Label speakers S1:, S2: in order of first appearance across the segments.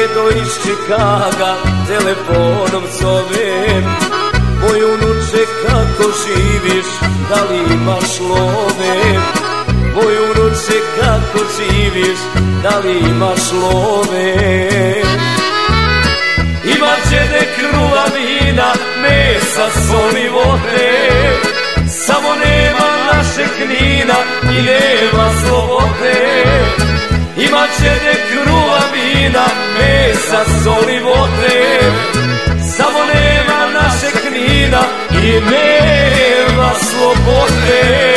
S1: Djedo iz Čikaga telefonom zovem, moj unuče kako živiš, da li imaš love? Moj unuče kako živiš, da li imaš love? Ima džede kruva, vina, mesa, soli, vode, samo nema našeg Knina i nema slobode. Ima džede kruva, vina, mesa, soli, vode, samo nema našeg Knina i nema slobode.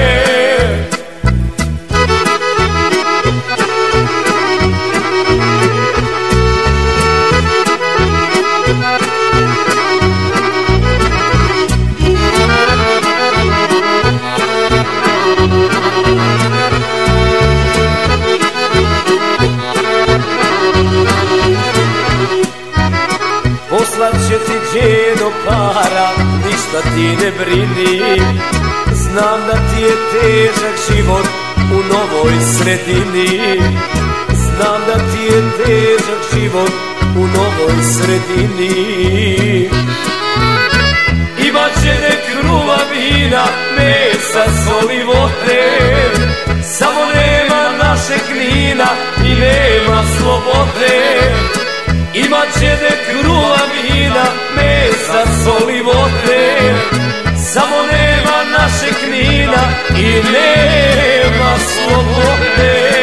S1: Poslat će ti djedo para, ništa ti ne brini. Znam da ti je težak život u novoj sredini. Znam da ti je težak život u novoj sredini. Ima džede kruva, vina, mesa, soli, vode, samo nema našeg Knina i nema slobode. Ima džede kruva, vina, mesa, soli, vode, samo nema našeg Knina i nema slobode.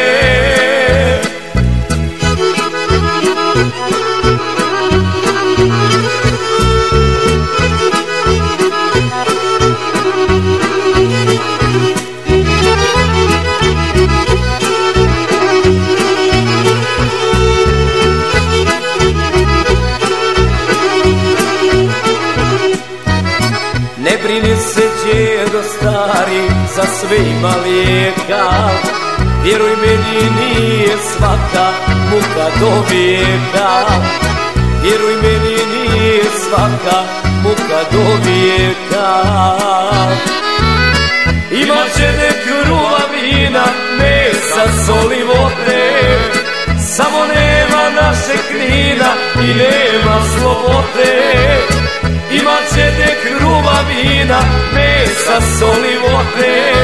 S1: Ne brini se djedo stari, za sve ima lijeka. Vjeruj meni, nije svaka muka do vijeka. Vjeruj meni, nije svaka muka do vijeka. Ima džede kruva, vina, mesa, soli, vode, samo nema našeg Knina i nema slobode. Ima džede kruva, vina, mesa, soli, vode,